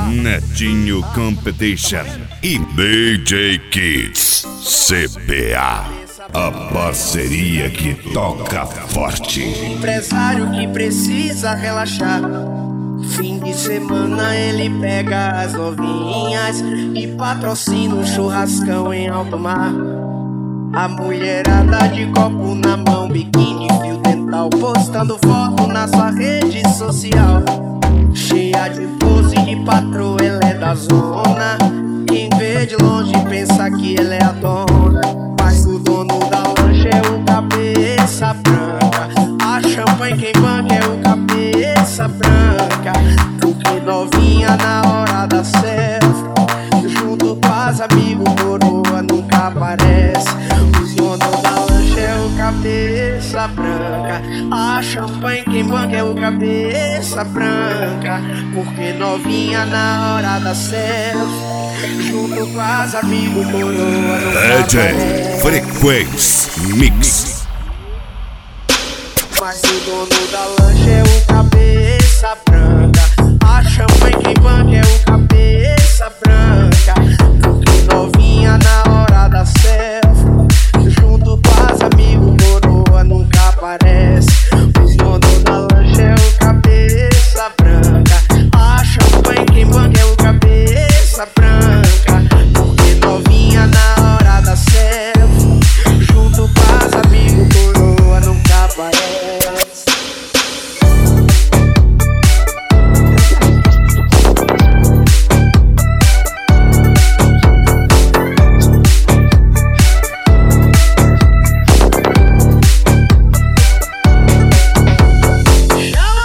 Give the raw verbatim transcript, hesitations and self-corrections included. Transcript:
Netinho Competition e D J Kids C B A, a parceria que toca forte. Empresário que precisa relaxar, fim de semana ele pega as novinhas e patrocina um churrascão em alto mar. A mulherada de copo na mão, biquíni, fio dental, postando foto na sua rede social. Cheia de pose de patroa, ela é da zona. Quem vê de longe pensa que ela é a dona, mas o dono da lancha é o cabeça branca. A champanhe quem banca é o cabeça branca. Porque novinha na hora da selfie, junto com as amigos, coroa nunca aparece. O dono da lancha é o cabeça branca. A champanhe quem banca é o cabeça branca. Porque novinha na hora da selfie, junto com as amigos, coroa nunca D J aparece. Frequência Mix. Mas o dono da lancha é